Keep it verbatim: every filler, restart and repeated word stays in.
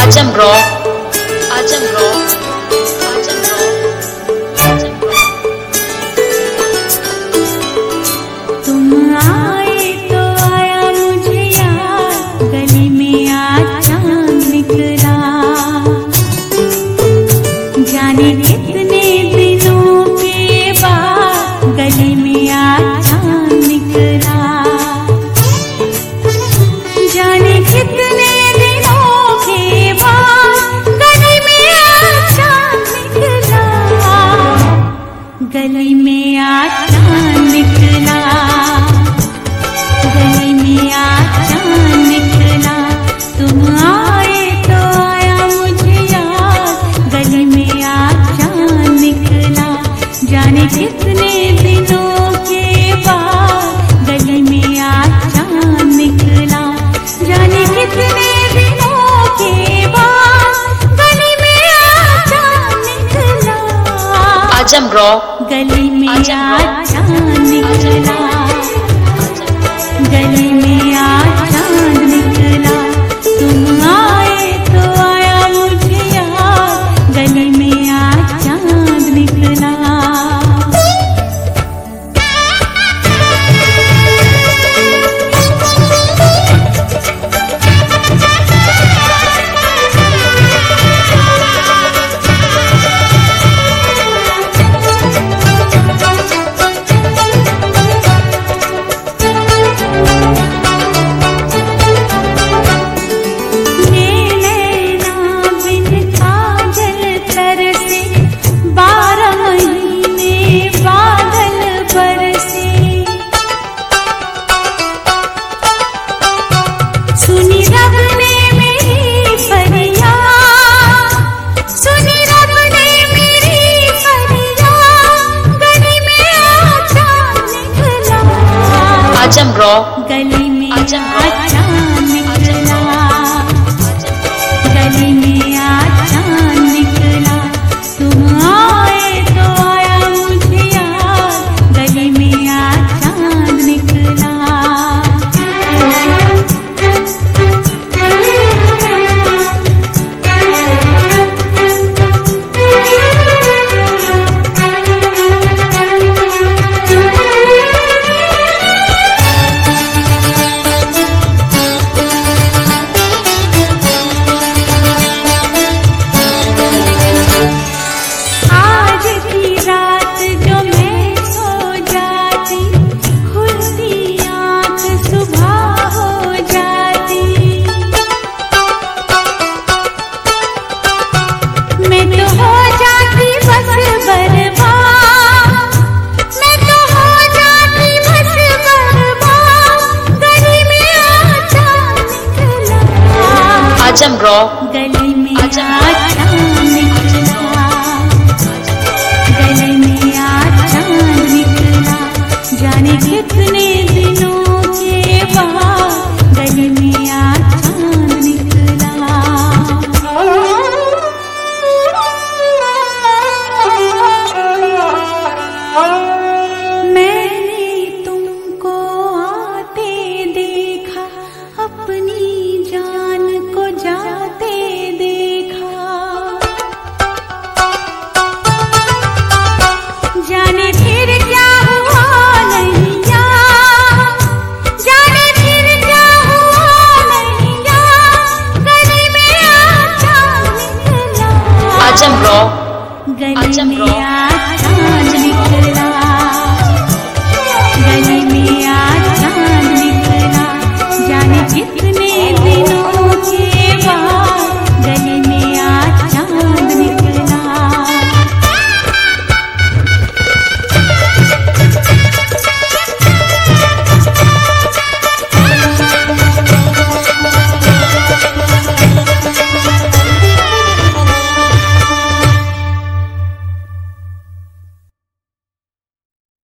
आजम rock, Azam rock, Azam rock, Azam rock. तुम आए तो आया मुझे याद, गली में आज चांद निकला। जाने कितने दिनों के बाद गली में आज चांद निकला। जाने कितने दिनों के बाद गली में आज चांद निकला। गली में आज चांद निकला। गली में आज चांद निकला। तुम आए तो आया मुझे याद, गली में आज चांद निकला। जाने कितने दिनों के बाद गली में आज चांद निकला। जाने कितने दिनों के बाद गली में आज चांद निकला। आजम रॉक, गली में आज चांद निकला। गली में आज चांद निकला। तुम आए तो आया मुझे याद, गली में आज चांद निकला। आजम रॉक, गली में आज आजम रॉक, चांद निकला। गली में आज चांद निकला। तुम आए तो आया मुझे याद, गली में आज चांद निकला। आजम रॉक, गली में आजम आज चांद